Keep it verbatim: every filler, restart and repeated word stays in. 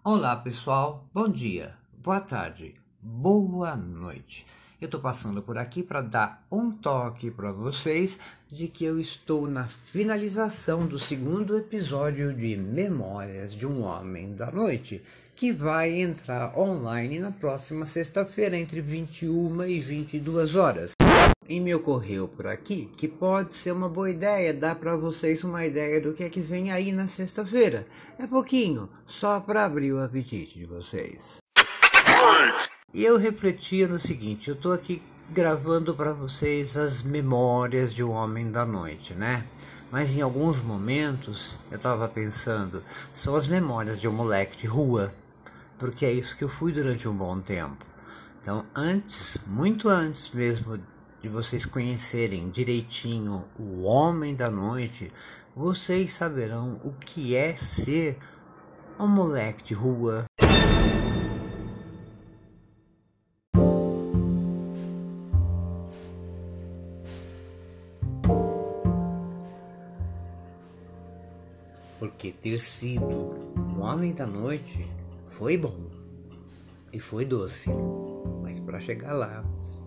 Olá pessoal, bom dia, boa tarde, boa noite. Eu tô passando por aqui para dar um toque para vocês de que eu estou na finalização do segundo episódio de Memórias de um Homem da Noite, que vai entrar online na próxima sexta-feira entre vinte e uma e vinte e duas horas. E me ocorreu por aqui que pode ser uma boa ideia dar para vocês uma ideia do que é que vem aí na sexta-feira. É pouquinho, só para abrir o apetite de vocês. E eu refletia no seguinte, eu tô aqui gravando para vocês as memórias de um homem da noite, né? Mas em alguns momentos eu tava pensando, são as memórias de um moleque de rua, porque é isso que eu fui durante um bom tempo. Então antes, muito antes mesmo de vocês conhecerem direitinho o homem da noite, vocês saberão o que é ser um moleque de rua. Porque ter sido um homem da noite foi bom e foi doce, mas para chegar lá